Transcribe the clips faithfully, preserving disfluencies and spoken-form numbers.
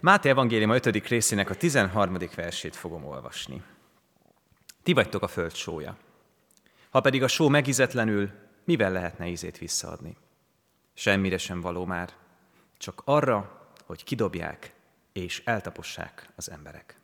Máté evangéliuma ötödik részének a tizenharmadik versét fogom olvasni. Ti vagytok a föld sója. Ha pedig a só megízetlenül, mivel lehetne ízét visszaadni? Semmire sem való már, csak arra, hogy kidobják és eltapossák az emberek.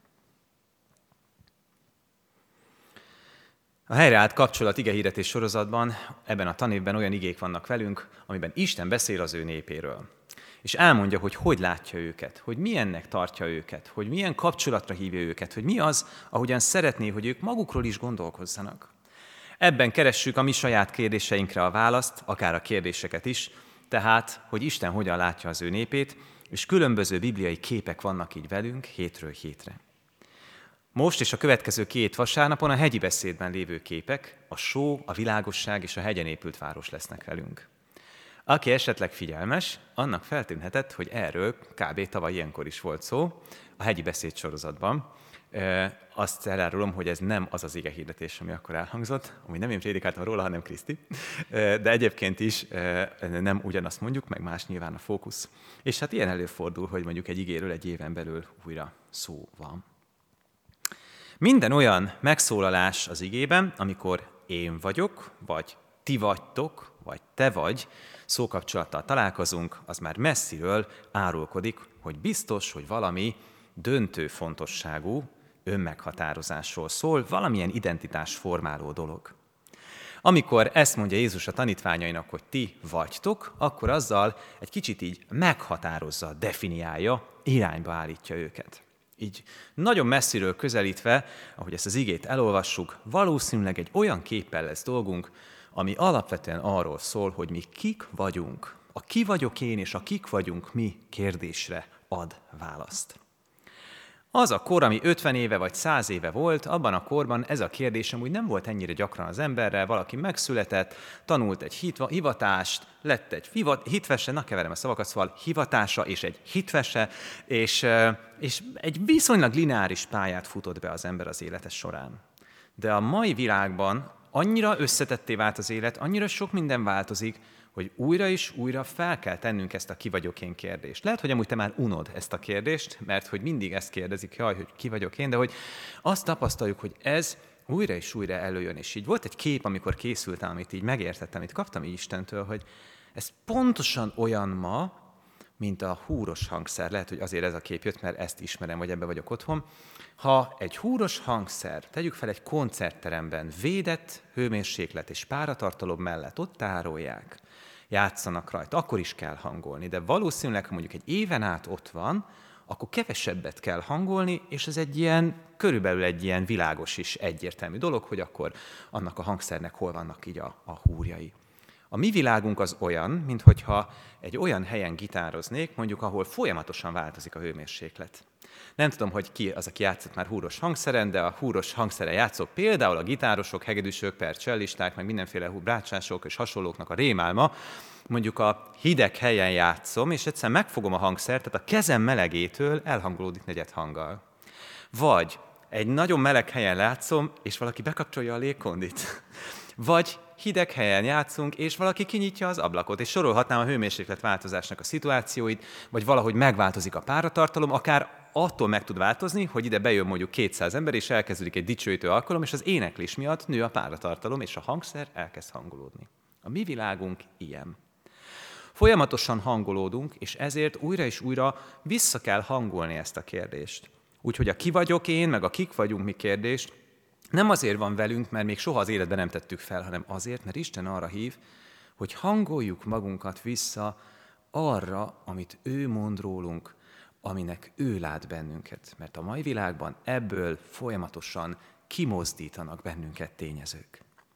A helyreállt kapcsolat igehirdetés sorozatban, ebben a tanévben olyan igék vannak velünk, amiben Isten beszél az ő népéről. És elmondja, hogy hogy látja őket, hogy milyennek tartja őket, hogy milyen kapcsolatra hívja őket, hogy mi az, ahogyan szeretné, hogy ők magukról is gondolkozzanak. Ebben keressük a mi saját kérdéseinkre a választ, akár a kérdéseket is, tehát, hogy Isten hogyan látja az ő népét, és különböző bibliai képek vannak így velünk hétről hétre. Most és a következő két vasárnapon a hegyi beszédben lévő képek, a só, a világosság és a hegyen épült város lesznek velünk. Aki esetleg figyelmes, annak feltűnhetett, hogy erről kb. Tavaly ilyenkor is volt szó, a hegyi beszéd sorozatban. E, azt elárulom, hogy ez nem az az igehirdetés, ami akkor elhangzott, ami nem én prédikáltam róla, hanem Kriszti, e, de egyébként is e, nem ugyanazt mondjuk, meg más nyilván a fókusz. És hát ilyen előfordul, hogy mondjuk egy igéről egy éven belül újra szó van. Minden olyan megszólalás az igében, amikor én vagyok, vagy ti vagytok, vagy te vagy, szókapcsolattal találkozunk, az már messziről árulkodik, hogy biztos, hogy valami döntő fontosságú önmeghatározásról szól, valamilyen identitásformáló dolog. Amikor ezt mondja Jézus a tanítványainak, hogy ti vagytok, akkor azzal egy kicsit így meghatározza, definiálja, irányba állítja őket. Így nagyon messziről közelítve, ahogy ezt az igét elolvassuk, valószínűleg egy olyan képpel lesz dolgunk, ami alapvetően arról szól, hogy mi kik vagyunk. A ki vagyok én és a kik vagyunk mi kérdésre ad választ. Az a kor, ami ötven éve vagy száz éve volt, abban a korban ez a kérdés amúgy nem volt ennyire gyakran az emberrel, valaki megszületett, tanult egy hivatást, lett egy hitvese, na keverem a szavakat, szóval hivatása és egy hitvese, és, és egy viszonylag lineáris pályát futott be az ember az élete során. De a mai világban annyira összetetté vált az élet, annyira sok minden változik, hogy újra és újra fel kell tennünk ezt a ki vagyok én kérdést. Lehet, hogy amúgy te már unod ezt a kérdést, mert hogy mindig ezt kérdezik, jaj, hogy ki vagyok én, de hogy azt tapasztaljuk, hogy ez újra és újra előjön. És így volt egy kép, amikor készültem, amit így megértettem, amit kaptam így Istentől, hogy ez pontosan olyan ma, mint a húros hangszer. Lehet, hogy azért ez a kép jött, mert ezt ismerem, vagy ebbe vagyok otthon. Ha egy húros hangszer, tegyük fel egy koncertteremben, védett hőmérséklet és páratartalom mellett ott tárolják, játszanak rajta, akkor is kell hangolni. De valószínűleg, ha mondjuk egy éven át ott van, akkor kevesebbet kell hangolni, és ez egy ilyen, körülbelül egy ilyen világos és egyértelmű dolog, hogy akkor annak a hangszernek hol vannak így a, a húrjai. A mi világunk az olyan, minthogyha egy olyan helyen gitároznék, mondjuk, ahol folyamatosan változik a hőmérséklet. Nem tudom, hogy ki az, aki játszott már húros hangszeren, de a húros hangszeren játszók például a gitárosok, hegedűsök, per cellisták, meg mindenféle brácsások és hasonlóknak a rémálma, mondjuk a hideg helyen játszom, és egyszer megfogom a hangszert, tehát a kezem melegétől elhangolódik negyed hanggal. Vagy egy nagyon meleg helyen játszom, és valaki bekapcsolja a légkondit. Vagy hideg helyen játszunk, és valaki kinyitja az ablakot, és sorolhatnám a hőmérséklet változásnak a szituációit, vagy valahogy megváltozik a páratartalom, akár attól meg tud változni, hogy ide bejön mondjuk kétszáz ember, és elkezdődik egy dicsőítő alkalom, és az éneklés miatt nő a páratartalom, és a hangszer elkezd hangolódni. A mi világunk ilyen. Folyamatosan hangolódunk, és ezért újra és újra vissza kell hangolni ezt a kérdést. Úgyhogy a ki vagyok én, meg a kik vagyunk mi kérdést nem azért van velünk, mert még soha az életben nem tettük fel, hanem azért, mert Isten arra hív, hogy hangoljuk magunkat vissza arra, amit ő mond rólunk, aminek ő lát bennünket. Mert a mai világban ebből folyamatosan kimozdítanak bennünket tényezők.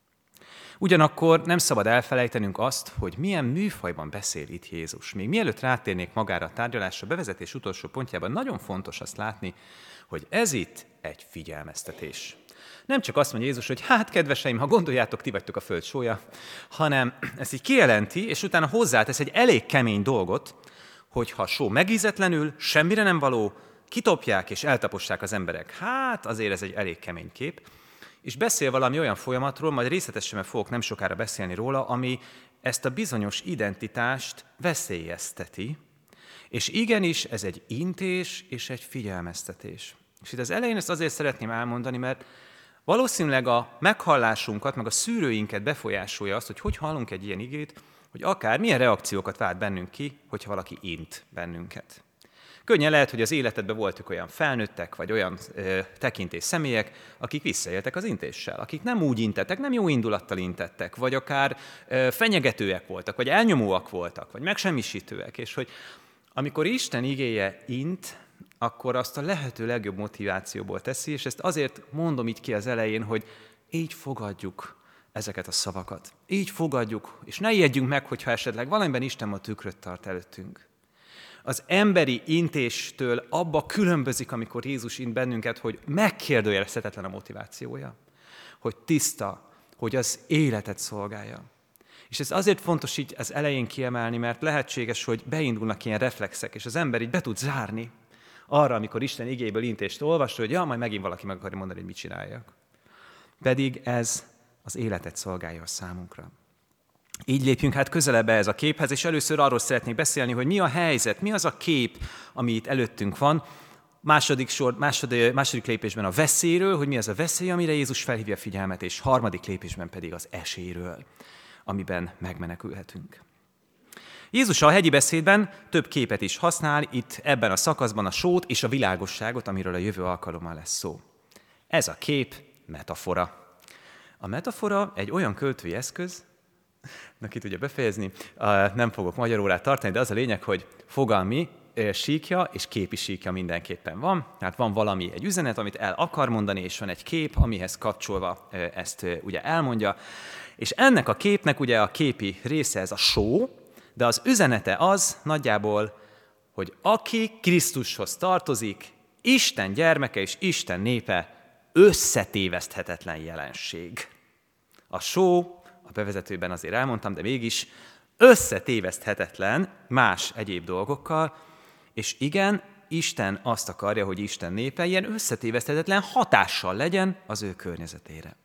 Ugyanakkor nem szabad elfelejtenünk azt, hogy milyen műfajban beszél itt Jézus. Még mielőtt rátérnék magára a tárgyalásra, bevezetés utolsó pontjában nagyon fontos azt látni, hogy ez itt egy figyelmeztetés. Nem csak azt mondja Jézus, hogy hát kedveseim, ha gondoljátok, ti vagytok a föld sója, hanem ezt így kijelenti, és utána hozzátesz egy elég kemény dolgot, hogy ha a só megízetlenül, semmire nem való, kitopják és eltapossák az emberek. Hát azért ez egy elég kemény kép. És beszél valami olyan folyamatról, majd részletesen fogok nem sokára beszélni róla, ami ezt a bizonyos identitást veszélyezteti, És igenis, ez egy intés és egy figyelmeztetés. És itt az elején ezt azért szeretném elmondani, mert valószínűleg a meghallásunkat, meg a szűrőinket befolyásolja azt, hogy hogy hallunk egy ilyen igét, hogy akár milyen reakciókat vált bennünk ki, hogyha valaki int bennünket. Könnyen lehet, hogy az életedben voltak olyan felnőttek, vagy olyan ö, tekintés személyek, akik visszaéltek az intéssel, akik nem úgy intettek, nem jó indulattal intettek, vagy akár ö, fenyegetőek voltak, vagy elnyomóak voltak, vagy megsemmisítőek, és hogy amikor Isten igéje int, akkor azt a lehető legjobb motivációból teszi, és ezt azért mondom így ki az elején, hogy így fogadjuk ezeket a szavakat. Így fogadjuk, és ne ijedjünk meg, hogyha esetleg valamiben Isten a tükröt tart előttünk. Az emberi intéstől abba különbözik, amikor Jézus int bennünket, hogy megkérdőjelezhetetlen a motivációja, hogy tiszta, hogy az életet szolgálja. És ez azért fontos így az elején kiemelni, mert lehetséges, hogy beindulnak ilyen reflexek, és az ember így be tud zárni arra, amikor Isten igéből intést olvas, hogy ja, majd megint valaki meg akarja mondani, hogy mit csináljak. Pedig ez az életet szolgálja a számunkra. Így lépjünk hát közelebb ez a képhez, és először arról szeretnék beszélni, hogy mi a helyzet, mi az a kép, ami itt előttünk van. Második, sor, második, második lépésben a veszélyről, hogy mi az a veszély, amire Jézus felhívja a figyelmet, és harmadik lépésben pedig az esélyről, amiben megmenekülhetünk. Jézus a hegyi beszédben több képet is használ, itt ebben a szakaszban a sót és a világosságot, amiről a jövő alkalommal lesz szó. Ez a kép metafora. A metafora egy olyan költői eszköz, na ki tudja befejezni, nem fogok magyar órát tartani, de az a lényeg, hogy fogalmi síkja és képi síkja mindenképpen van. Tehát van valami, egy üzenet, amit el akar mondani, és van egy kép, amihez kapcsolva ezt ugye elmondja. És ennek a képnek ugye a képi része ez a só, de az üzenete az nagyjából, hogy aki Krisztushoz tartozik, Isten gyermeke és Isten népe összetéveszthetetlen jelenség. A só, a bevezetőben azért elmondtam, de mégis összetéveszthetetlen más egyéb dolgokkal, és igen, Isten azt akarja, hogy Isten népe ilyen összetéveszthetetlen hatással legyen az ő környezetére.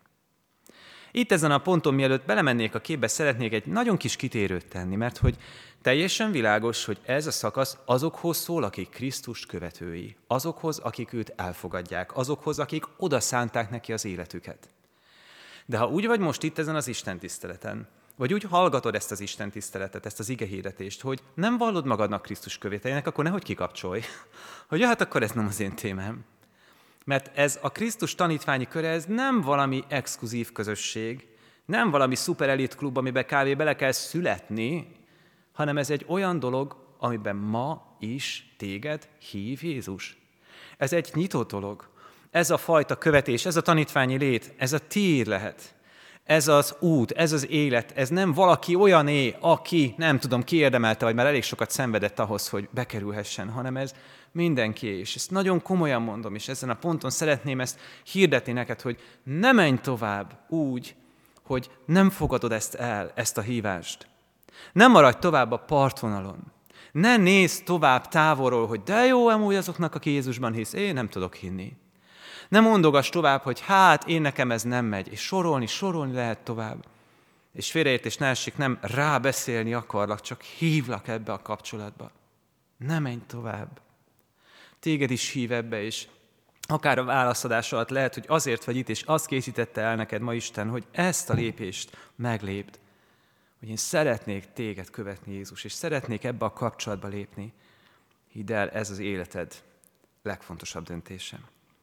Itt ezen a ponton, mielőtt belemennék a képbe, szeretnék egy nagyon kis kitérőt tenni, mert hogy teljesen világos, hogy ez a szakasz azokhoz szól, akik Krisztust követői, azokhoz, akik őt elfogadják, azokhoz, akik odaszánták neki az életüket. De ha úgy vagy most itt ezen az Isten tiszteleten, vagy úgy hallgatod ezt az Isten tiszteletet, ezt az igehirdetést, hogy nem vallod magadnak Krisztus követőjének, akkor nehogy kikapcsolj, hogy ja, hát akkor ez nem az én témám. Mert ez a Krisztus tanítványi köre, ez nem valami exkluzív közösség, nem valami szuperelit klub, amiben kávé bele kell születni, hanem ez egy olyan dolog, amiben ma is téged hív Jézus. Ez egy nyitott dolog. Ez a fajta követés, ez a tanítványi lét, ez a tiéd lehet. Ez az út, ez az élet, ez nem valaki olyané, aki, nem tudom, kiérdemelte, vagy már elég sokat szenvedett ahhoz, hogy bekerülhessen, hanem ez mindenki, és ezt nagyon komolyan mondom, és ezen a ponton szeretném ezt hirdetni neked, hogy ne menj tovább úgy, hogy nem fogadod ezt el, ezt a hívást. Ne maradj tovább a partvonalon. Ne nézz tovább távolról, hogy de jó, amúgy azoknak, aki Jézusban hisz, én nem tudok hinni. Ne mondogass tovább, hogy hát én nekem ez nem megy, és sorolni, sorolni lehet tovább. És félreértés ne essék, nem rábeszélni akarlak, csak hívlak ebbe a kapcsolatba. Ne menj tovább. Téged is hív ebbe, és akár a válaszadás alatt lehet, hogy azért vagy itt, és azt készítette el neked ma Isten, hogy ezt a lépést meglépd. Hogy én szeretnék téged követni, Jézus, és szeretnék ebbe a kapcsolatba lépni. Hidd el, ez az életed legfontosabb döntése.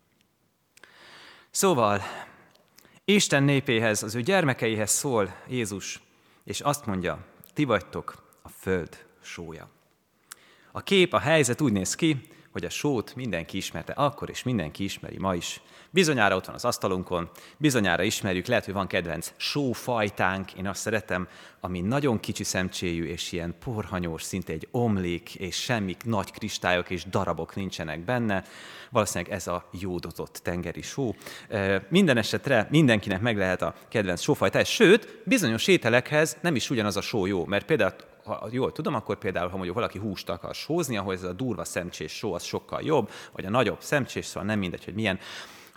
Szóval, Isten népéhez, az ő gyermekeihez szól Jézus, és azt mondja, ti vagytok a föld sója. A kép, a helyzet úgy néz ki, hogy a sót mindenki ismerte akkor, és mindenki ismeri ma is. Bizonyára ott van az asztalunkon, bizonyára ismerjük, lehet, hogy van kedvenc sófajtánk, én azt szeretem, ami nagyon kicsi szemcséjű, és ilyen porhanyós, szinte egy omlik, és semmi nagy kristályok és darabok nincsenek benne. Valószínűleg ez a jódozott tengeri só. Minden esetre mindenkinek meg lehet a kedvenc sófajtája, sőt, bizonyos ételekhez nem is ugyanaz a só jó, mert például ha jól tudom, akkor például, ha mondjuk valaki húst akar sózni, ahol ez a durva szemcsés só, az sokkal jobb, vagy a nagyobb szemcsés, szóval nem mindegy, hogy milyen.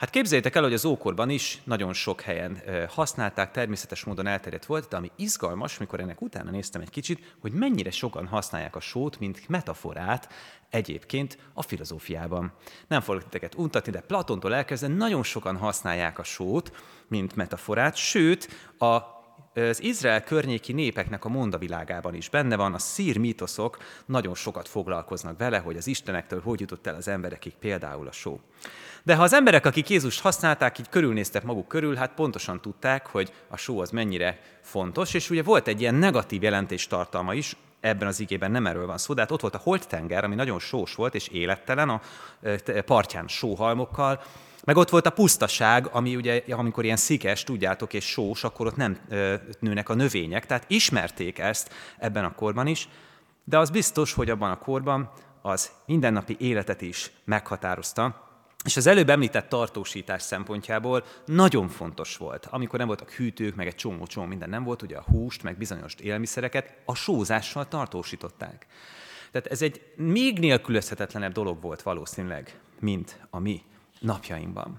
Hát képzeljétek el, hogy az ókorban is nagyon sok helyen használták, természetes módon elterjedt volt, de ami izgalmas, mikor ennek utána néztem egy kicsit, hogy mennyire sokan használják a sót, mint metaforát egyébként a filozófiában. Nem fogok titeket untatni, de Platontól elkezdve nagyon sokan használják a sót, mint metaforát, sőt, a az Izrael környéki népeknek a mondavilágában is benne van, a szír mítoszok nagyon sokat foglalkoznak vele, hogy az istenektől hogy jutott el az emberekig például a só. De ha az emberek, akik Jézust használták, így körülnéztek maguk körül, hát pontosan tudták, hogy a só az mennyire fontos, és ugye volt egy ilyen negatív jelentéstartalma is, ebben az igében nem erről van szó, de hát ott volt a Holt-tenger, ami nagyon sós volt és élettelen, a partján sóhalmokkal, meg ott volt a pusztaság, ami ugye, amikor ilyen szikes, tudjátok, és sós, akkor ott nem ö, nőnek a növények, tehát ismerték ezt ebben a korban is, de az biztos, hogy abban a korban az mindennapi életet is meghatározta, és az előbb említett tartósítás szempontjából nagyon fontos volt, amikor nem voltak hűtők, meg egy csomó-csomó minden nem volt, ugye a húst, meg bizonyos élelmiszereket a sózással tartósították. Tehát ez egy még nélkülözhetetlenebb dolog volt valószínűleg, mint a mi napjainkban.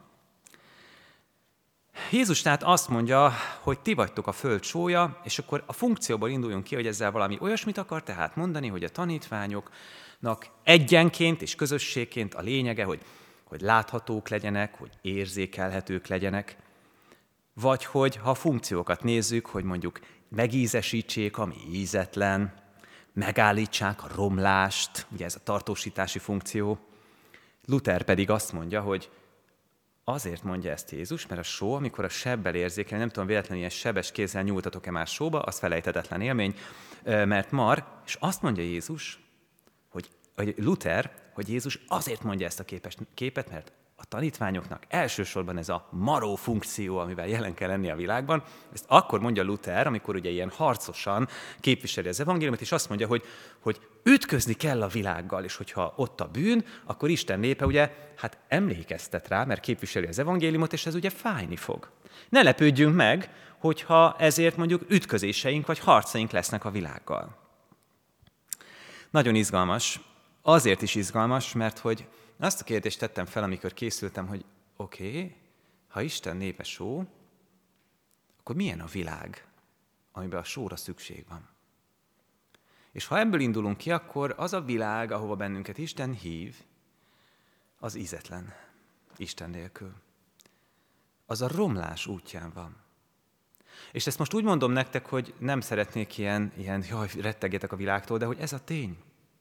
Jézus tehát azt mondja, hogy ti vagytok a föld sója, és akkor a funkcióból induljunk ki, hogy ezzel valami olyasmit akar tehát mondani, hogy a tanítványoknak egyenként és közösségként a lényege, hogy, hogy láthatók legyenek, hogy érzékelhetők legyenek, vagy hogy ha a funkciókat nézzük, hogy mondjuk megízesítsék, ami ízetlen, megállítsák a romlást, ugye ez a tartósítási funkció. Luther pedig azt mondja, hogy azért mondja ezt Jézus, mert a só, amikor a sebbel érzékel, nem tudom, véletlenül ilyen sebes kézzel nyújtatok-e már sóba, az felejthetetlen élmény, mert mar, és azt mondja Jézus, hogy, hogy Luther, hogy Jézus azért mondja ezt a képes, képet, mert a tanítványoknak elsősorban ez a maró funkció, amivel jelen kell lenni a világban. Ezt akkor mondja Luther, amikor ugye ilyen harcosan képviseli az evangéliumot, és azt mondja, hogy, hogy ütközni kell a világgal, és hogyha ott a bűn, akkor Isten népe ugye hát emlékeztet rá, mert képviseli az evangéliumot, és ez ugye fájni fog. Ne lepődjünk meg, hogyha ezért mondjuk ütközéseink vagy harcaink lesznek a világgal. Nagyon izgalmas. Azért is izgalmas, mert hogy azt a kérdést tettem fel, amikor készültem, hogy oké, okay, ha Isten népe só, akkor milyen a világ, amiben a sóra szükség van? És ha ebből indulunk ki, akkor az a világ, ahova bennünket Isten hív, az ízetlen, Isten nélkül. Az a romlás útján van. És ezt most úgy mondom nektek, hogy nem szeretnék ilyen, ilyen jaj, rettegjetek a világtól, de hogy ez a tény.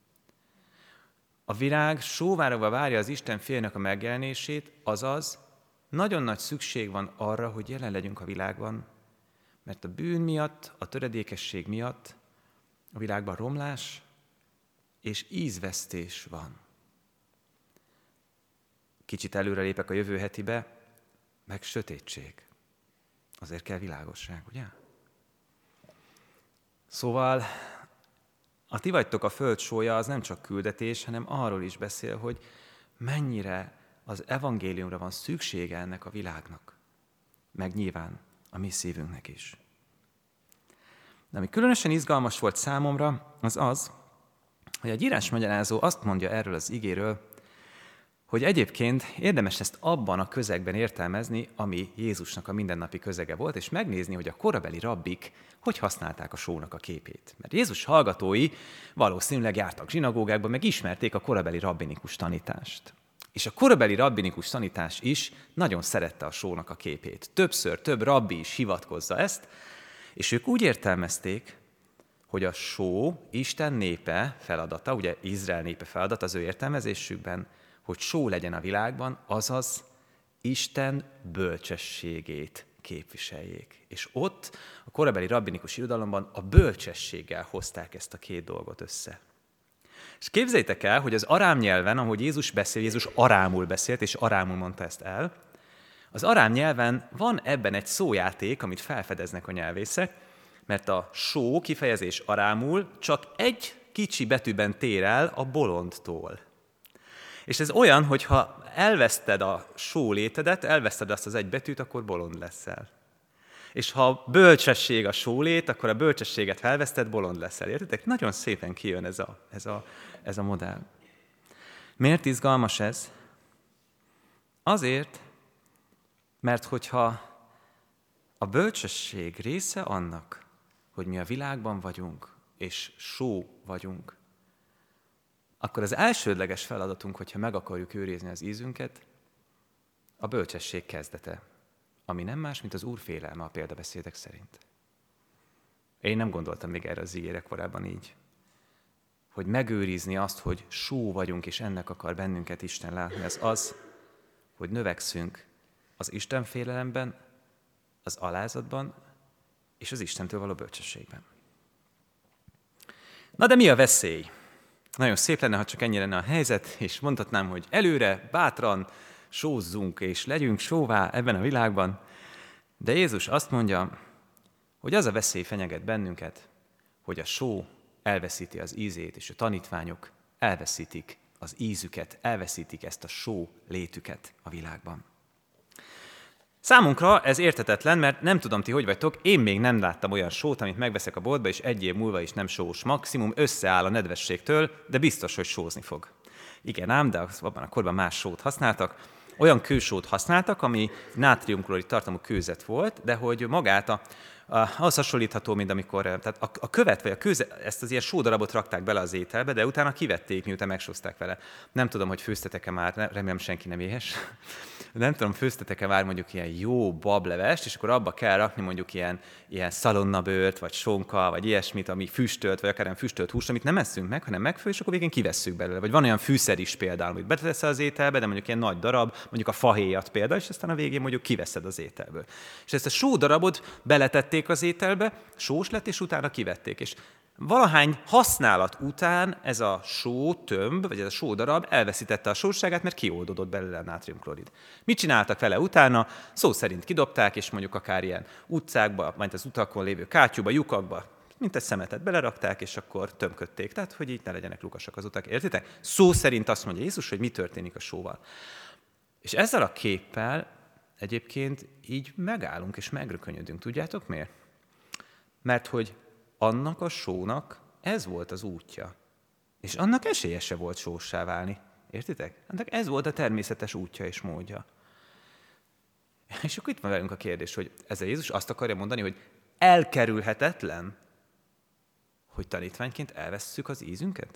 A világ sóvárogva várja az Isten fiainak a megjelenését, azaz nagyon nagy szükség van arra, hogy jelen legyünk a világban, mert a bűn miatt, a töredékesség miatt a világban romlás és ízvesztés van. Kicsit előrelépek a jövő hetibe, meg sötétség. Azért kell világosság, ugye? Szóval a ti vagytok a föld sója, az nem csak küldetés, hanem arról is beszél, hogy mennyire az evangéliumra van szüksége ennek a világnak. Meg nyilván a mi szívünknek is. De ami különösen izgalmas volt számomra, az az, hogy egy írásmagyarázó azt mondja erről az igéről, hogy egyébként érdemes ezt abban a közegben értelmezni, ami Jézusnak a mindennapi közege volt, és megnézni, hogy a korabeli rabbik hogy használták a sónak a képét. Mert Jézus hallgatói valószínűleg jártak zsinagógákba, meg ismerték a korabeli rabbinikus tanítást. És a korabeli rabbinikus tanítás is nagyon szerette a sónak a képét. Többször több rabbi is hivatkozza ezt, és ők úgy értelmezték, hogy a só Isten népe feladata, ugye Izrael népe feladata az ő értelmezésükben, hogy só legyen a világban, azaz Isten bölcsességét képviseljék. És ott a korabeli rabbinikus irodalomban a bölcsességgel hozták ezt a két dolgot össze. És képzeljétek el, hogy az arám nyelven, ahogy Jézus beszél, Jézus arámul beszélt, és arámul mondta ezt el, az arám nyelven van ebben egy szójáték, amit felfedeznek a nyelvészek, mert a só kifejezés arámul csak egy kicsi betűben tér el a bolondtól. És ez olyan, hogy ha elveszted a só létedet, elveszted azt az egy betűt, akkor bolond leszel. És ha bölcsesség a sólét, akkor a bölcsességet felveszted, bolond leszel. Értitek? Nagyon szépen kijön ez a, ez a, ez a modell. Miért izgalmas ez? Azért, Mert hogyha a bölcsesség része annak, hogy mi a világban vagyunk, és só vagyunk, akkor az elsődleges feladatunk, hogyha meg akarjuk őrizni az ízünket, a bölcsesség kezdete, ami nem más, mint az Úr félelme a példabeszédek szerint. Én nem gondoltam még erre az ígére korábban így, hogy megőrizni azt, hogy só vagyunk, és ennek akar bennünket Isten látni, az az, hogy növekszünk az Isten félelemben, az alázatban, és az Istentől való bölcsességben. Na de mi a veszély? Nagyon szép lenne, ha csak ennyi lenne a helyzet, és mondhatnám, hogy előre, bátran sózzunk, és legyünk sóvá ebben a világban. De Jézus azt mondja, hogy az a veszély fenyeget bennünket, hogy a só elveszíti az ízét, és a tanítványok elveszítik az ízüket, elveszítik ezt a só létüket a világban. Számunkra ez érthetetlen, mert nem tudom, ti hogy vagytok, én még nem láttam olyan sót, amit megveszek a boltba, és egy év múlva is nem sós, maximum összeáll a nedvességtől, de biztos, hogy sózni fog. Igen ám, de abban a korban más sót használtak. Olyan kősót használtak, ami nátriumklorid tartalmú kőzet volt, de hogy magát a, a, az hasonlítható, mint amikor tehát a, a követ vagy a kőzet, ezt az ilyen sódarabot rakták bele az ételbe, de utána kivették, miután megsózták vele. Nem tudom, hogy főztetek-e már, remélem senki nem éhes. Nem tudom, főztetek-e már mondjuk ilyen jó bablevest, és akkor abba kell rakni mondjuk ilyen, ilyen szalonnabőrt, vagy sonka, vagy ilyesmit, ami füstölt, vagy akár nem füstölt húst, amit nem eszünk meg, hanem megfő, és akkor végén kivesszük belőle. Vagy van olyan fűszer is például, amit betesz az ételbe, de mondjuk ilyen nagy darab, mondjuk a fahéjat például, és aztán a végén mondjuk kiveszed az ételből. És ezt a sódarabot beletették az ételbe, sós lett, és utána kivették. És valahány használat után ez a só tömb, vagy ez a sódarab elveszítette a sósságát, mert kioldódott belőle a nátriumklorid. Mit csináltak vele utána? Szó szerint kidobták, és mondjuk akár ilyen utcákba, majd az utakon lévő kátyúba, lyukakba, mint egy szemetet belerakták, és akkor tömködték. Tehát, hogy így ne legyenek lukasak az utak. Értitek? Szó szerint azt mondja Jézus, hogy mi történik a sóval. És ezzel a képpel egyébként így megállunk és megrökönyödünk. Tudjátok miért? Mert hogy annak a sónak ez volt az útja. És annak esélye se volt sóssá válni. Értitek? Annak ez volt a természetes útja és módja. És akkor itt van velünk a kérdés, hogy ezzel Jézus azt akarja mondani, hogy elkerülhetetlen, hogy tanítványként elvesszük az ízünket?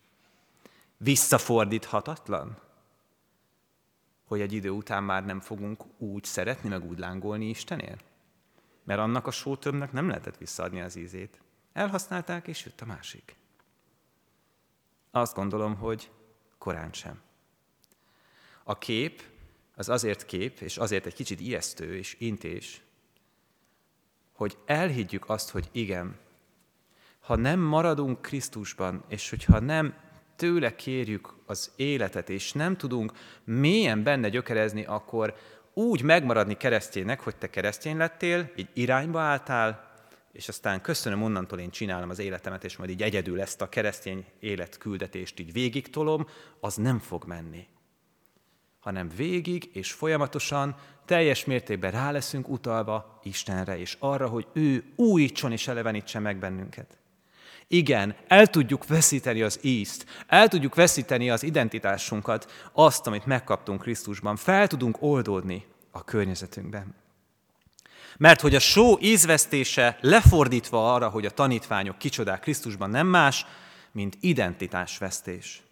Visszafordíthatatlan? Hogy egy idő után már nem fogunk úgy szeretni, meg úgy lángolni Istenért? Mert annak a sótömbnek nem lehetett visszaadni az ízét. Elhasználták, és jött a másik. Azt gondolom, hogy korán sem. A kép az azért kép, és azért egy kicsit ijesztő és intés, hogy elhiggyük azt, hogy igen, ha nem maradunk Krisztusban, és hogyha nem tőle kérjük az életet, és nem tudunk mélyen benne gyökerezni, akkor úgy megmaradni kereszténynek, hogy te keresztény lettél, így irányba álltál, és aztán köszönöm, onnantól én csinálom az életemet, és majd így egyedül ezt a keresztény életküldetést így végigtolom, az nem fog menni. Hanem végig és folyamatosan, teljes mértékben rá leszünk utalva Istenre, és arra, hogy ő újítson és elevenítse meg bennünket. Igen, el tudjuk veszíteni az ízt, el tudjuk veszíteni az identitásunkat, azt, amit megkaptunk Krisztusban, fel tudunk oldódni a környezetünkben. Mert hogy a só ízvesztése lefordítva arra, hogy a tanítványok kicsodák Krisztusban nem más, mint identitásvesztés.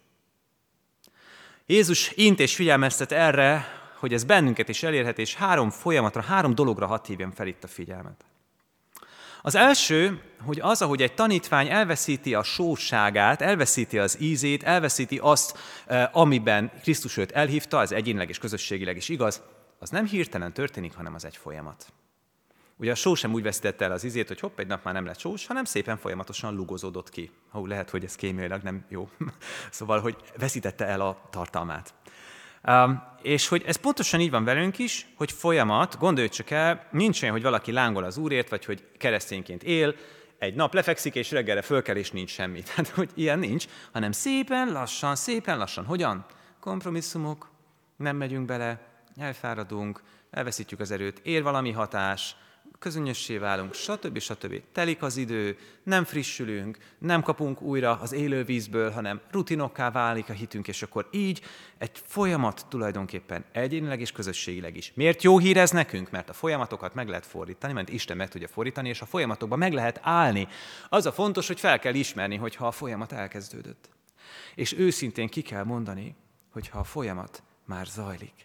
Jézus int és figyelmeztet erre, hogy ez bennünket is elérhet, és három folyamatra, három dologra hadd hívjam fel itt a figyelmet. Az első, hogy az, ahogy egy tanítvány elveszíti a sóságát, elveszíti az ízét, elveszíti azt, amiben Krisztus őt elhívta, az egyénileg és közösségileg is igaz, az nem hirtelen történik, hanem az egy folyamat. Ugye a só sem úgy veszítette el az ízét, hogy hopp, egy nap már nem lett sós, hanem szépen folyamatosan lugozódott ki. Hú, lehet, hogy ez kémiailag nem jó. Szóval, hogy veszítette el a tartalmát. Um, és hogy ez pontosan így van velünk is, hogy folyamat, gondolj csak el, nincs olyan, hogy valaki lángol az Úrért, vagy hogy keresztényként él, egy nap lefekszik, és reggelre fölkel, és nincs semmi. Tehát, hogy ilyen nincs, hanem szépen lassan, szépen lassan. Hogyan? Kompromisszumok, nem megyünk bele, elfáradunk, elveszítjük az erőt, ér valami hatás, közönössé válunk, stb. stb. Telik az idő, nem frissülünk, nem kapunk újra az élő vízből, hanem rutinokká válik a hitünk, és akkor így egy folyamat tulajdonképpen egyénileg és közösségileg is. Miért jó hír ez nekünk? Mert a folyamatokat meg lehet fordítani, mert Isten meg tudja fordítani, és a folyamatokban meg lehet állni. Az a fontos, hogy fel kell ismerni, hogyha a folyamat elkezdődött. És őszintén ki kell mondani, hogyha a folyamat már zajlik.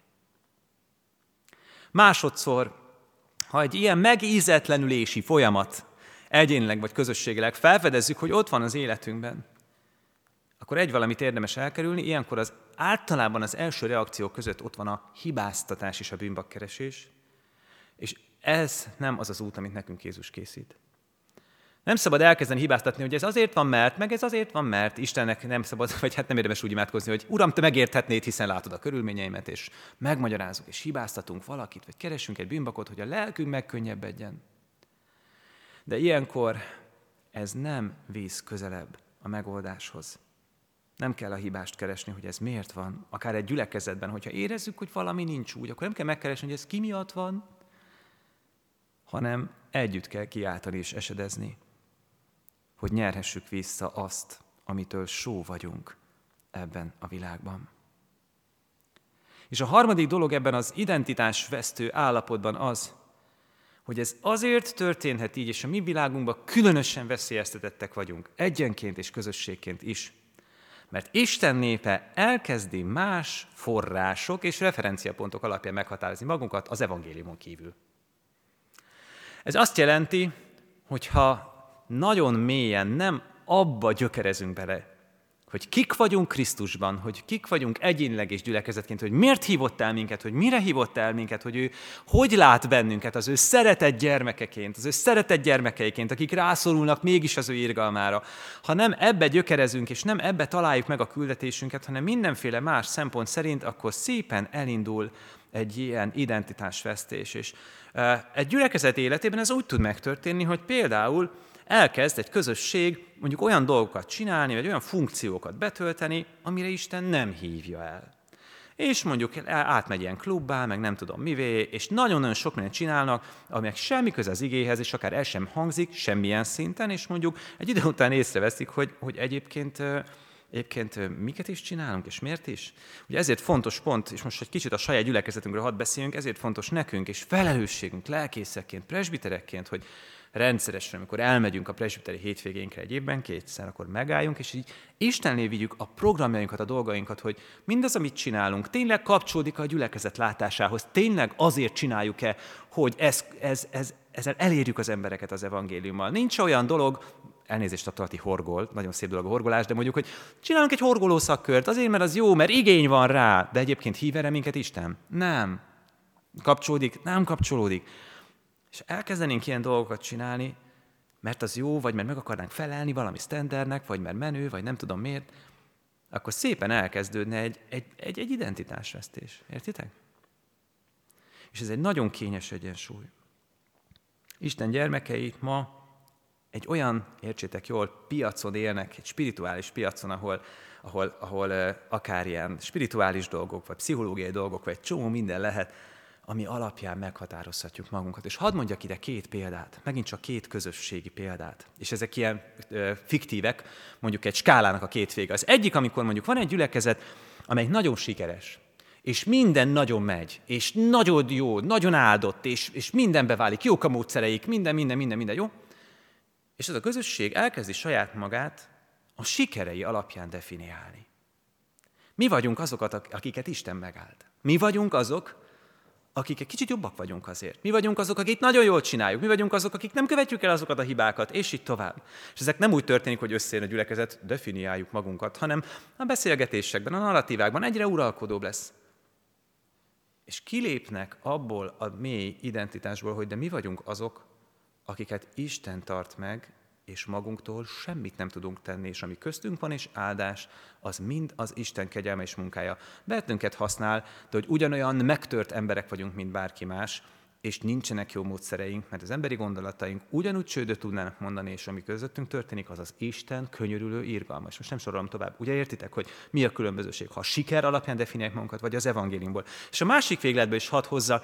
Másodszor, ha egy ilyen megízetlenülési folyamat egyénileg vagy közösségileg felfedezzük, hogy ott van az életünkben, akkor egy valamit érdemes elkerülni, ilyenkor az általában az első reakciók között ott van a hibáztatás és a bűnbakkeresés, és ez nem az az út, amit nekünk Jézus készít. Nem szabad elkezdeni hibáztatni, hogy ez azért van, mert, meg ez azért van, mert Istennek nem szabad, vagy hát nem érdemes úgy imádkozni, hogy Uram, te megérthetnéd, hiszen látod a körülményeimet, és megmagyarázunk, és hibáztatunk valakit, vagy keresünk egy bűnbakot, hogy a lelkünk megkönnyebbedjen. De ilyenkor ez nem visz közelebb a megoldáshoz. Nem kell a hibást keresni, hogy ez miért van, akár egy gyülekezetben, hogyha érezzük, hogy valami nincs úgy, akkor nem kell megkeresni, hogy ez ki miatt van, hanem együtt kell kiáltani és esedezni, hogy nyerhessük vissza azt, amitől só vagyunk ebben a világban. És a harmadik dolog ebben az identitásvesztő állapotban az, hogy ez azért történhet így, és a mi világunkban különösen veszélyeztetettek vagyunk, egyenként és közösségként is, mert Isten népe elkezdi más források és referenciapontok alapján meghatározni magunkat az evangéliumon kívül. Ez azt jelenti, hogyha nagyon mélyen nem abba gyökerezünk bele, hogy kik vagyunk Krisztusban, hogy kik vagyunk egyénileg és gyülekezetként, hogy miért hívott el minket, hogy mire hívott el minket, hogy ő hogy lát bennünket az ő szeretett gyermekeként, az ő szeretett gyermekeiként, akik rászorulnak mégis az ő irgalmára. Ha nem ebbe gyökerezünk, és nem ebbe találjuk meg a küldetésünket, hanem mindenféle más szempont szerint, akkor szépen elindul egy ilyen identitásvesztés. És egy gyülekezet életében ez úgy tud megtörténni, hogy például elkezd egy közösség mondjuk olyan dolgokat csinálni, vagy olyan funkciókat betölteni, amire Isten nem hívja el. És mondjuk átmegy ilyen klubbá, meg nem tudom mivé, és nagyon-nagyon sok mindent csinálnak, aminek semmi köze az igéhez, és akár el sem hangzik semmilyen szinten, és mondjuk egy idő után észreveszik, hogy, hogy egyébként, egyébként miket is csinálunk, és miért is. Ugye ezért fontos pont, és most egy kicsit a saját gyülekezetünkről hadd beszéljünk, ezért fontos nekünk, és felelősségünk lelkészekként, presbiterekként, hogy rendszeresen, amikor elmegyünk a presbiteri hétvégénkre egy évben, kétszer, akkor megálljunk, és így Istenné vigyük a programjainkat, a dolgainkat, hogy mindaz, amit csinálunk, tényleg kapcsolódik a gyülekezet látásához, tényleg azért csináljuk-e, hogy ez, ez, ez, ezzel elérjük az embereket az evangéliummal. Nincs olyan dolog, elnézést a tarti horgol, nagyon szép dolog a horgolás, de mondjuk, hogy csinálunk egy horgoló szakkört, azért, mert az jó, mert igény van rá, de egyébként hív erre minket Isten? Nem. Kapcsolódik? Nem kapcsolódik. És elkezdenénk ilyen dolgokat csinálni, mert az jó, vagy mert meg akarnánk felelni valami sztendernek, vagy mert menő, vagy nem tudom miért, akkor szépen elkezdődne egy, egy, egy, egy identitásvesztés. Értitek? És ez egy nagyon kényes egyensúly. Isten gyermekei ma egy olyan, értsétek jól, piacon élnek, egy spirituális piacon, ahol, ahol, ahol uh, akár ilyen spirituális dolgok, vagy pszichológiai dolgok, vagy egy csomó minden lehet, ami alapján meghatározhatjuk magunkat. És hadd mondjak ide két példát, megint csak két közösségi példát. És ezek ilyen ö, fiktívek, mondjuk egy skálának a két vége. Az egyik, amikor mondjuk van egy gyülekezet, amely nagyon sikeres, és minden nagyon megy, és nagyon jó, nagyon áldott, és, és mindenbe válik, jók a módszereik, minden, minden, minden, minden jó. És ez a közösség elkezdi saját magát a sikerei alapján definiálni. Mi vagyunk azokat, akiket Isten megáld. Mi vagyunk azok, akik egy kicsit jobbak vagyunk azért. Mi vagyunk azok, akik nagyon jól csináljuk. Mi vagyunk azok, akik nem követjük el azokat a hibákat, és így tovább. És ezek nem úgy történik, hogy összejön a gyülekezet, definiáljuk magunkat, hanem a beszélgetésekben, a narratívákban egyre uralkodóbb lesz. És kilépnek abból a mély identitásból, hogy de mi vagyunk azok, akiket Isten tart meg, és magunktól semmit nem tudunk tenni, és ami köztünk van, és áldás, az mind az Isten kegyelme és munkája. Bennünket használ, de hogy ugyanolyan megtört emberek vagyunk, mint bárki más, és nincsenek jó módszereink, mert az emberi gondolataink ugyanúgy csődöt tudnának mondani, és ami közöttünk történik, az az Isten könyörülő irgalma. És most nem sorolom tovább. Ugye értitek, hogy mi a különbözőség, ha a siker alapján definiálják magunkat, vagy az evangéliumból. És a másik végletből is hadd hozzak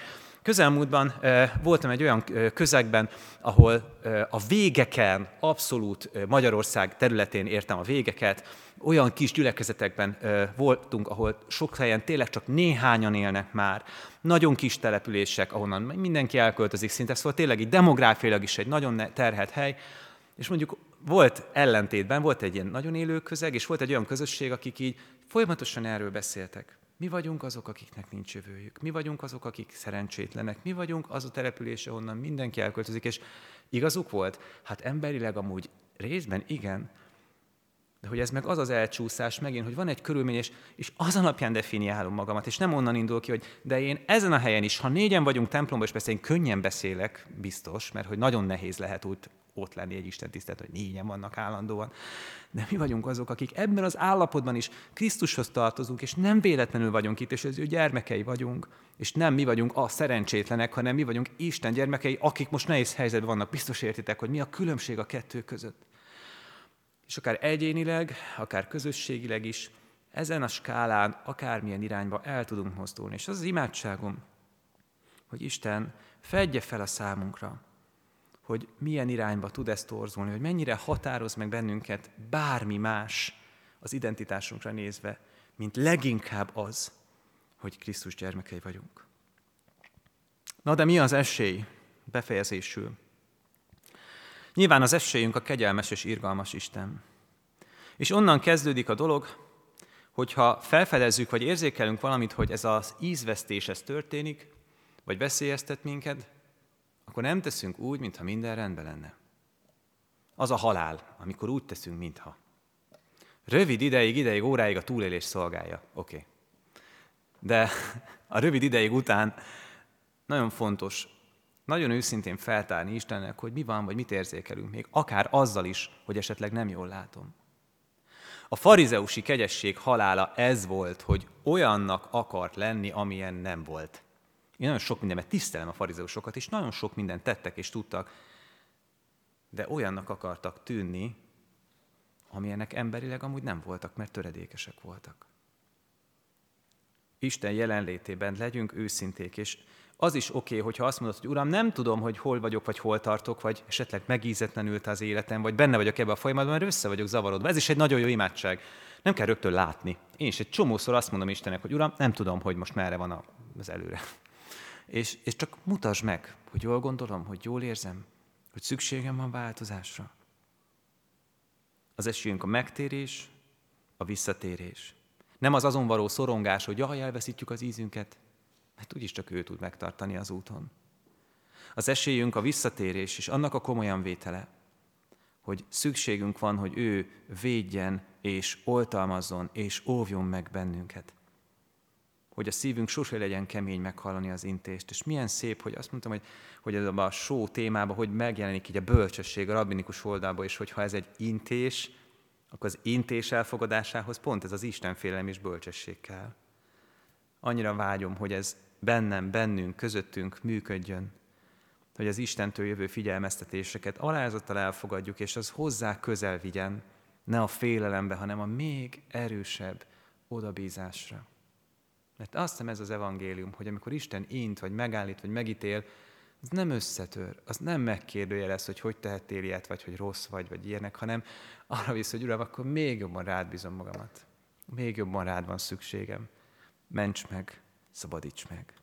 Közelmúltban voltam egy olyan közegben, ahol a végeken, abszolút Magyarország területén értem a végeket, olyan kis gyülekezetekben voltunk, ahol sok helyen tényleg csak néhányan élnek már, nagyon kis települések, ahonnan mindenki elköltözik szinte, szóval tényleg így demográfiailag is egy nagyon terhelt hely, és mondjuk volt ellentétben, volt egy ilyen nagyon élő közeg, és volt egy olyan közösség, akik így folyamatosan erről beszéltek. Mi vagyunk azok, akiknek nincs jövőjük. Mi vagyunk azok, akik szerencsétlenek. Mi vagyunk az a település, ahonnan mindenki elköltözik. És igazuk volt? Hát emberileg amúgy részben igen. De hogy ez meg az az elcsúszás megint, hogy van egy körülmény, és, és az alapján definiálom magamat, és nem onnan indul ki, hogy de én ezen a helyen is, ha négyen vagyunk templomban, és persze én könnyen beszélek, biztos, mert hogy nagyon nehéz lehet úgy ott lenni egy Isten tisztelet, hogy négyen vannak állandóan. De mi vagyunk azok, akik ebben az állapotban is Krisztushoz tartozunk, és nem véletlenül vagyunk itt, és az ő gyermekei vagyunk, és nem mi vagyunk a szerencsétlenek, hanem mi vagyunk Isten gyermekei, akik most nehéz helyzetben vannak. Biztos értitek, hogy mi a különbség a kettő között. És akár egyénileg, akár közösségileg is, ezen a skálán akármilyen irányba el tudunk mozdulni. És az az imádságom, hogy Isten fedje fel a számunkra, hogy milyen irányba tud ezt torzulni, hogy mennyire határoz meg bennünket bármi más az identitásunkra nézve, mint leginkább az, hogy Krisztus gyermekei vagyunk. Na de mi az esély? Befejezésül. Nyilván az esélyünk a kegyelmes és irgalmas Isten. És onnan kezdődik a dolog, hogyha felfedezzük, vagy érzékelünk valamit, hogy ez az ízvesztés, ez történik, vagy veszélyeztet minket, akkor nem teszünk úgy, mintha minden rendben lenne. Az a halál, amikor úgy teszünk, mintha. Rövid ideig, ideig, óráig a túlélés szolgálja. Oké. Okay. De a rövid ideig után nagyon fontos, nagyon őszintén feltárni Istennek, hogy mi van, vagy mit érzékelünk, még akár azzal is, hogy esetleg nem jól látom. A farizeusi kegyesség halála ez volt, hogy olyannak akart lenni, amilyen nem volt. Én nagyon sok mindenben tisztelem a farizeusokat, és nagyon sok mindent tettek és tudtak, de olyannak akartak tűnni, amilyenek emberileg amúgy nem voltak, mert töredékesek voltak. Isten jelenlétében legyünk őszinték, és az is oké, okay, hogyha azt mondod, hogy Uram, nem tudom, hogy hol vagyok, vagy hol tartok, vagy esetleg megízetlenült az életem, vagy benne vagyok ebben a folyamatban, mert össze vagyok zavarodva. Ez is egy nagyon jó imádság. Nem kell rögtön látni. Én is egy csomószor azt mondom Istennek, hogy Uram, nem tudom, hogy most merre van az előre. És, és csak mutasd meg, hogy jól gondolom, hogy jól érzem, hogy szükségem van változásra. Az esélyünk a megtérés, a visszatérés. Nem az azon való szorongás, hogy jaj, elveszítjük az ízünket, mert úgyis csak ő tud megtartani az úton. Az esélyünk a visszatérés, és annak a komolyan vétele, hogy szükségünk van, hogy ő védjen, és oltalmazzon, és óvjon meg bennünket. Hogy a szívünk sose legyen kemény meghallani az intést. És milyen szép, hogy azt mondtam, hogy, hogy ez a só témában, hogy megjelenik így a bölcsesség a rabbinikus oldalban, és hogyha ez egy intés, akkor az intés elfogadásához pont ez az istenfélelem és bölcsesség kell. Annyira vágyom, hogy ez bennem, bennünk, közöttünk működjön, hogy az Istentől jövő figyelmeztetéseket alázattal elfogadjuk, és az hozzá közel vigyen, ne a félelembe, hanem a még erősebb odabízásra. Mert azt hiszem ez az evangélium, hogy amikor Isten int, vagy megállít, vagy megítél, az nem összetör, az nem megkérdőjelez, hogy hogy tehettél ilyet, vagy hogy rossz vagy, vagy ilyenek, hanem arra visz, hogy Uram, akkor még jobban rád bízom magamat. Még jobban rád van szükségem. Ments meg, szabadíts meg.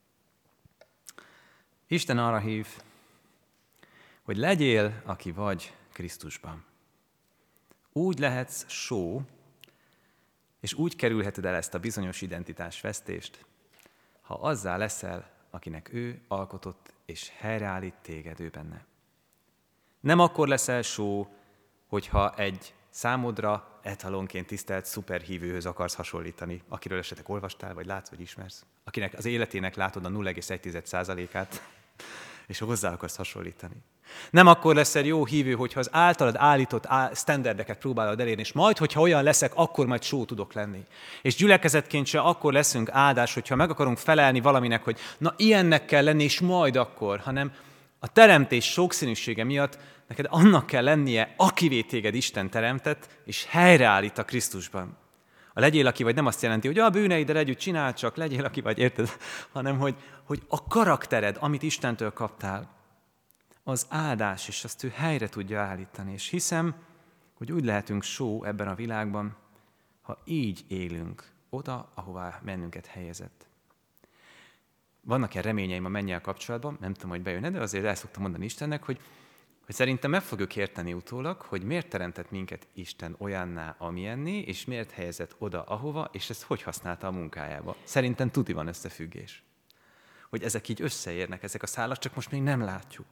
Isten arra hív, hogy legyél, aki vagy Krisztusban. Úgy lehetsz só, és úgy kerülheted el ezt a bizonyos identitásvesztést, ha azzá leszel, akinek ő alkotott és helyreállít téged ő benne. Nem akkor leszel só, hogyha egy számodra etalonként tisztelt szuperhívőhöz akarsz hasonlítani, akiről esetleg olvastál, vagy látsz, vagy ismersz, akinek az életének látod a nulla egész egy százalékát, és hozzá akarsz hasonlítani. Nem akkor leszel jó hívő, hogyha az általad állított sztenderdeket próbálod elérni, és majd, hogyha olyan leszek, akkor majd só tudok lenni. És gyülekezetként se akkor leszünk áldás, hogyha meg akarunk felelni valaminek, hogy na ilyennek kell lenni, és majd akkor, hanem a teremtés sokszínűsége miatt neked annak kell lennie, akivé téged Isten teremtett, és helyreállít a Krisztusban. A legyél, aki vagy nem azt jelenti, hogy a bűneiddel együtt csinál, csak legyél, aki vagy, érted? Hanem, hogy, hogy a karaktered, amit Istentől kaptál, az áldás, és azt ő helyre tudja állítani. És hiszem, hogy úgy lehetünk só ebben a világban, ha így élünk oda, ahová bennünket helyezett. Vannak-e reményeim a mennyel kapcsolatban? Nem tudom, hogy bejön, de azért el szoktam mondani Istennek, hogy, hogy szerintem meg fogjuk érteni utólag, hogy miért teremtett minket Isten olyanná, amilyenné, és miért helyezett oda, ahova, és ezt hogy használta a munkájába. Szerintem tuti van összefüggés. Hogy ezek így összeérnek, ezek a szálak, csak most még nem látjuk.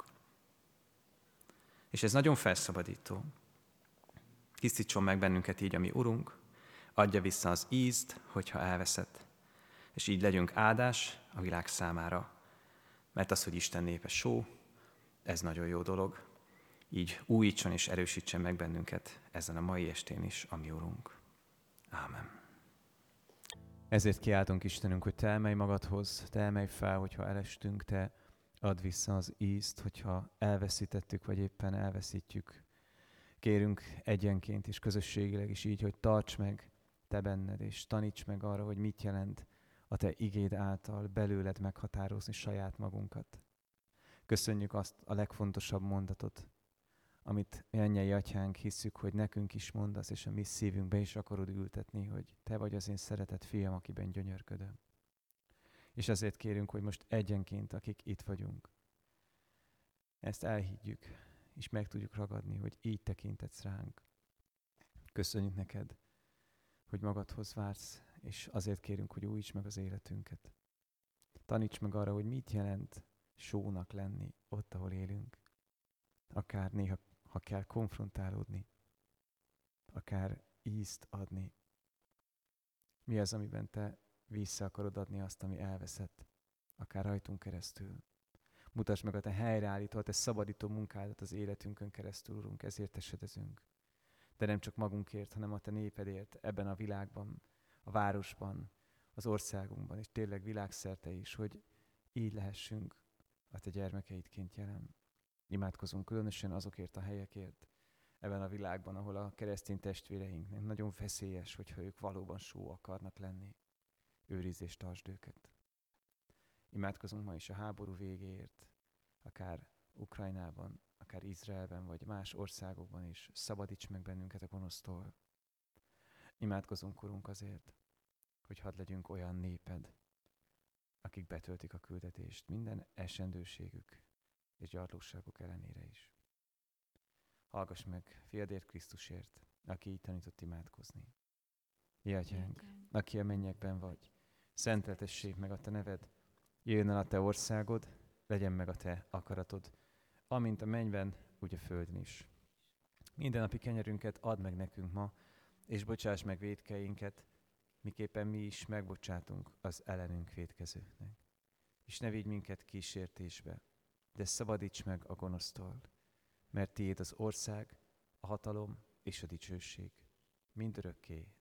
És ez nagyon felszabadító. Tisztítson meg bennünket így a mi Urunk, adja vissza az ízt, hogyha elveszett, és így legyünk áldás a világ számára. Mert az, hogy Isten népe só, ez nagyon jó dolog. Így újítson és erősítsen meg bennünket ezen a mai estén is, a mi Urunk. Ámen. Ezért kiáltunk Istenünk, hogy Te emelj magadhoz, Te emelj fel, hogyha elestünk, Te add vissza az ízt, hogyha elveszítettük, vagy éppen elveszítjük. Kérünk egyenként és közösségileg is így, hogy tarts meg Te benned, és taníts meg arra, hogy mit jelent a Te igéd által belőled meghatározni saját magunkat. Köszönjük azt a legfontosabb mondatot, amit mennyei Atyánk hisszük, hogy nekünk is mondasz, és a mi szívünkbe is akarod ültetni, hogy Te vagy az én szeretett fiam, akiben gyönyörködöm. És ezért kérünk, hogy most egyenként, akik itt vagyunk, ezt elhiggyük, és meg tudjuk ragadni, hogy így tekintetsz ránk. Köszönjük neked, hogy magadhoz vársz, és azért kérünk, hogy újíts meg az életünket. Taníts meg arra, hogy mit jelent sónak lenni ott, ahol élünk. Akár néha, ha kell konfrontálódni, akár ízt adni. Mi az, amiben Te vissza akarod adni azt, ami elveszett, akár rajtunk keresztül. Mutasd meg a Te helyreállító, a Te szabadító munkádat az életünkön keresztül, Urunk, ezért esedezünk. De nem csak magunkért, hanem a Te népedért ebben a világban, a városban, az országunkban, és tényleg világszerte is, hogy így lehessünk a Te gyermekeidként jelen. Imádkozunk különösen azokért a helyekért ebben a világban, ahol a keresztény testvéreinknek nagyon veszélyes, hogyha ők valóban só akarnak lenni. Őrizd és tartsd őket. Imádkozunk ma is a háború végéért, akár Ukrajnában, akár Izraelben, vagy más országokban is. Szabadíts meg bennünket a gonosztól. Imádkozunk, Urunk, azért, hogy hadd legyünk olyan néped, akik betöltik a küldetést minden esendőségük és gyarlóságuk ellenére is. Hallgass meg fiadért Krisztusért, aki így tanított imádkozni. Mi Atyánk, aki a mennyekben vagy, szenteltessék meg a Te neved, jöjjön el a Te országod, legyen meg a Te akaratod, amint a mennyben, úgy a földön is. Minden napi kenyerünket add meg nekünk ma, és bocsáss meg vétkeinket, miképpen mi is megbocsátunk az ellenünk vétkezőknek. És ne vigy minket kísértésbe, de szabadíts meg a gonosztól, mert tiéd az ország, a hatalom és a dicsőség mindörökké.